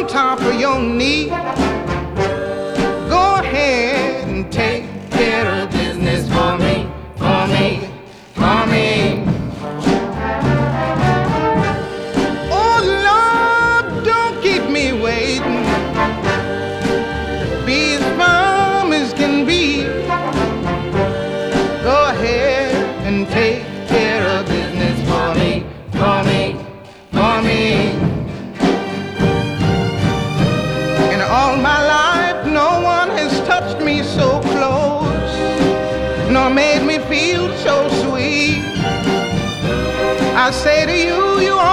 top of your knee. Go ahead and take care of business for me, for me, for me. Oh Lord, don't keep me waiting. Be as firm as can be. Go ahead and take care of business for me, for me, for me. And all my life no one has touched me so close, nor made me feel so sweet. I say to you, you